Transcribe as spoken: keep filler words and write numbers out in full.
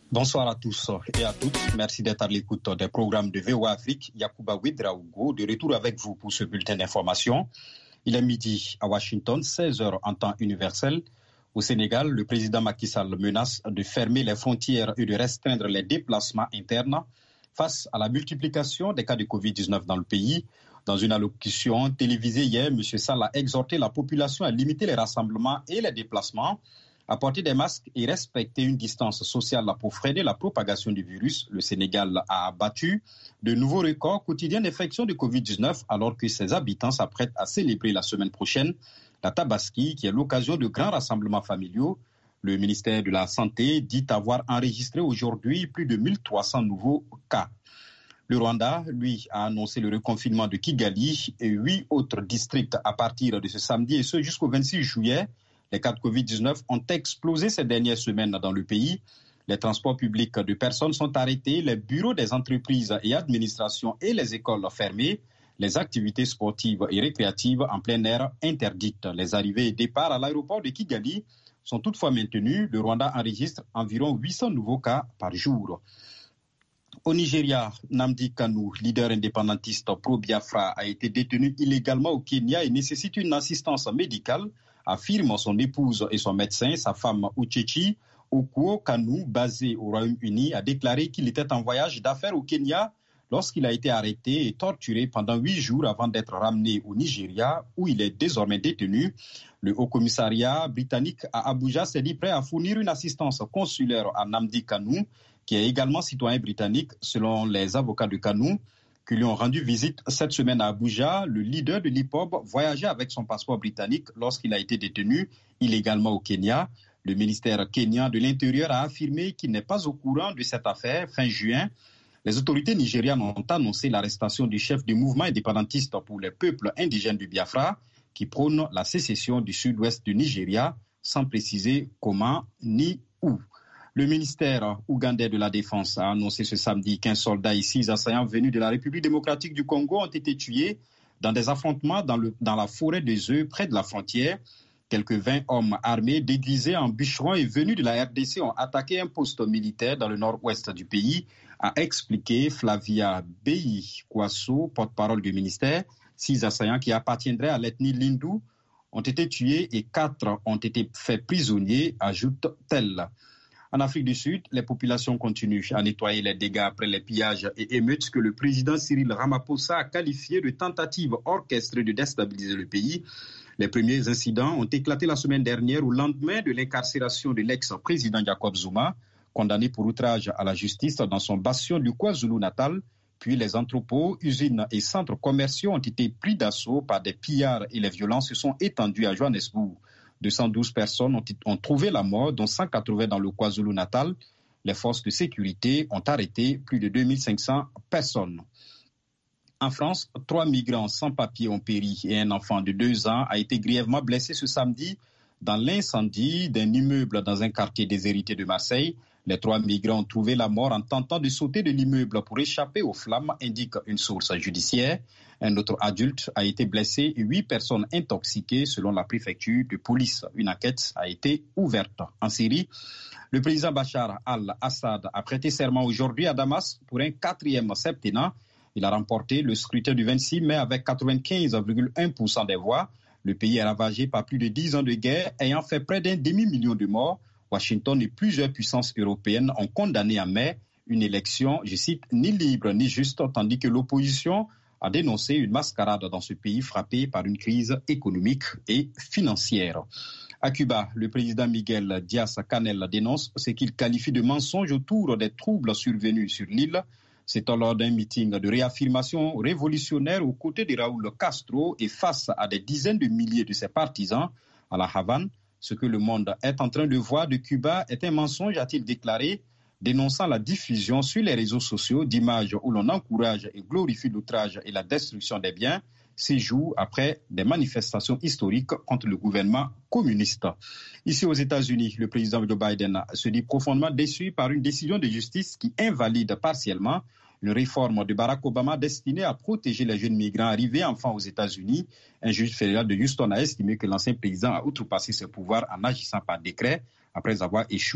Bonsoir à tous et à toutes. Merci d'être à l'écoute des programmes de V O A Afrique. Yacouba Ouedraogo, de retour avec vous pour ce bulletin d'information. Il est midi à Washington, seize heures en temps universel. Au Sénégal, le président Macky Sall menace de fermer les frontières et de restreindre les déplacements internes face à la multiplication des cas de covid dix-neuf dans le pays. Dans une allocution télévisée hier, M. Sall a exhorté la population à limiter les rassemblements et les déplacements, à porter des masques et respecter une distance sociale pour freiner la propagation du virus. Le Sénégal a battu de nouveaux records quotidiens d'infection de covid dix-neuf alors que ses habitants s'apprêtent à célébrer la semaine prochaine la Tabaski, qui est l'occasion de grands rassemblements familiaux. Le ministère de la Santé dit avoir enregistré aujourd'hui plus de mille trois cents nouveaux cas. Le Rwanda, lui, a annoncé le reconfinement de Kigali et huit autres districts à partir de ce samedi et ce jusqu'au vingt-six juillet. Les cas de covid dix-neuf ont explosé ces dernières semaines dans le pays. Les transports publics de personnes sont arrêtés, les bureaux des entreprises et administrations et les écoles fermées, les activités sportives et récréatives en plein air interdites. Les arrivées et départs à l'aéroport de Kigali sont toutefois maintenus. Le Rwanda enregistre environ huit cents nouveaux cas par jour. Au Nigeria, Nnamdi Kanu, leader indépendantiste pro-Biafra, a été détenu illégalement au Kenya et nécessite une assistance médicale, affirment son épouse et son médecin. Sa femme Uchechi Okuo Kanu, basée au Royaume-Uni, a déclaré qu'il était en voyage d'affaires au Kenya lorsqu'il a été arrêté et torturé pendant huit jours avant d'être ramené au Nigeria, où il est désormais détenu. Le Haut-Commissariat britannique à Abuja s'est dit prêt à fournir une assistance consulaire à Nnamdi Kanu, qui est également citoyen britannique, selon les avocats de Kanu, qui lui ont rendu visite cette semaine à Abuja. Le leader de l'I P O B voyageait avec son passeport britannique lorsqu'il a été détenu illégalement au Kenya. Le ministère kényan de l'Intérieur a affirmé qu'il n'est pas au courant de cette affaire. Fin juin, les autorités nigérianes ont annoncé l'arrestation du chef du mouvement indépendantiste pour les peuples indigènes du Biafra, qui prône la sécession du sud-ouest du Nigeria, sans préciser comment ni où. Le ministère ougandais de la Défense a annoncé ce samedi qu'un soldat et six assaillants venus de la République démocratique du Congo ont été tués dans des affrontements dans, le, dans la forêt des œufs près de la frontière. Quelques vingt hommes armés déguisés en bûcherons et venus de la R D C ont attaqué un poste militaire dans le nord-ouest du pays, a expliqué Flavia Beyi-Kwasso, porte-parole du ministère. Six assaillants qui appartiendraient à l'ethnie Lindu ont été tués et quatre ont été faits prisonniers, ajoute-t-elle. En Afrique du Sud, les populations continuent à nettoyer les dégâts après les pillages et émeutes que le président Cyril Ramaphosa a qualifiés de tentatives orchestrées de déstabiliser le pays. Les premiers incidents ont éclaté la semaine dernière au lendemain de l'incarcération de l'ex-président Jacob Zuma, condamné pour outrage à la justice dans son bastion du KwaZulu-Natal. Puis les entrepôts, usines et centres commerciaux ont été pris d'assaut par des pillards et les violences se sont étendues à Johannesburg. deux cent douze personnes ont, ont trouvé la mort, dont cent quatre-vingts dans le KwaZulu-Natal. Les forces de sécurité ont arrêté plus de deux mille cinq cents personnes. En France, trois migrants sans papier ont péri et un enfant de deux ans a été grièvement blessé ce samedi dans l'incendie d'un immeuble dans un quartier déshérité de Marseille. Les trois migrants ont trouvé la mort en tentant de sauter de l'immeuble pour échapper aux flammes, indique une source judiciaire. Un autre adulte a été blessé et huit personnes intoxiquées selon la préfecture de police. Une enquête a été ouverte. En Syrie, le président Bachar al-Assad a prêté serment aujourd'hui à Damas pour un quatrième septennat. Il a remporté le scrutin du vingt-six mai avec quatre-vingt-quinze virgule un pour cent des voix. Le pays est ravagé par plus de dix ans de guerre, ayant fait près d'un demi-million de morts. Washington et plusieurs puissances européennes ont condamné en mai une élection, je cite, ni libre ni juste, tandis que l'opposition a dénoncé une mascarade dans ce pays frappé par une crise économique et financière. À Cuba, le président Miguel Díaz-Canel dénonce ce qu'il qualifie de mensonge autour des troubles survenus sur l'île. C'est lors d'un meeting de réaffirmation révolutionnaire aux côtés de Raúl Castro et face à des dizaines de milliers de ses partisans à La Havane. Ce que le monde est en train de voir de Cuba est un mensonge, a-t-il déclaré, dénonçant la diffusion sur les réseaux sociaux d'images où l'on encourage et glorifie l'outrage et la destruction des biens, ces jours après des manifestations historiques contre le gouvernement communiste. Ici aux États-Unis, le président Joe Biden se dit profondément déçu par une décision de justice qui invalide partiellement une réforme de Barack Obama destinée à protéger les jeunes migrants arrivés enfants aux États-Unis. Un juge fédéral de Houston a estimé que l'ancien président a outrepassé ses pouvoirs en agissant par décret après avoir échoué